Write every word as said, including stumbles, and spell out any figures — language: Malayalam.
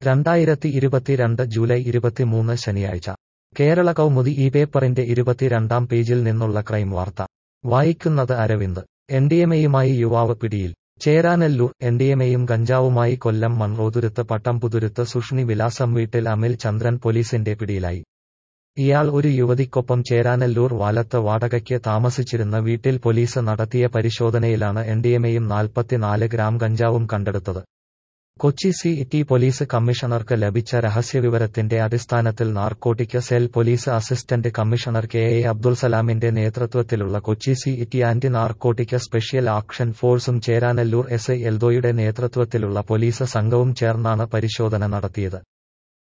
രണ്ടായിരത്തി ഇരുപത്തിരണ്ട് ജൂലൈ ഇരുപത്തിമൂന്ന് ശനിയാഴ്ച കേരള കൗമുദി ഈ പേപ്പറിന്റെ ഇരുപത്തിരണ്ടാം പേജിൽ നിന്നുള്ള ക്രൈം വാർത്ത വായിക്കുന്നത് അരവിന്ദ്. എൻഡിഎംഎയുമായി യുവാവ് പിടിയിൽ. ചേരാനെല്ലൂർ. എൻഡിഎംഎയും ഗഞ്ചാവുമായി കൊല്ലം മൺറോതുരുത്ത് പട്ടംപുതുരുത്ത് സുഷ്ണി വിലാസം വീട്ടിൽ അമിൽ ചന്ദ്രൻ പോലീസിന്റെ പിടിയിലായി. ഇയാൾ ഒരു യുവതിക്കൊപ്പം ചേരാനെല്ലൂർ വാലത്ത് വാടകയ്ക്ക് താമസിച്ചിരുന്ന വീട്ടിൽ പോലീസ് നടത്തിയ പരിശോധനയിലാണ് എൻഡിഎംഎയും നാൽപ്പത്തിനാല് ഗ്രാം ഗഞ്ചാവും കണ്ടെടുത്തത്. കൊച്ചി സി ടി പോലീസ് കമ്മീഷണർക്ക് ലഭിച്ച രഹസ്യവിവരത്തിന്റെ അടിസ്ഥാനത്തിൽ narcotic cell police assistant commissioner K A അബ്ദുൾസലാമിന്റെ നേതൃത്വത്തിലുള്ള Kochi C T anti narcotic special action ഫോഴ്സും ചേരാനെല്ലൂർ എസ് ഐ എൽദോയുടെ നേതൃത്വത്തിലുള്ള പോലീസ് സംഘവും ചേർന്നാണ് പരിശോധന നടത്തിയത്.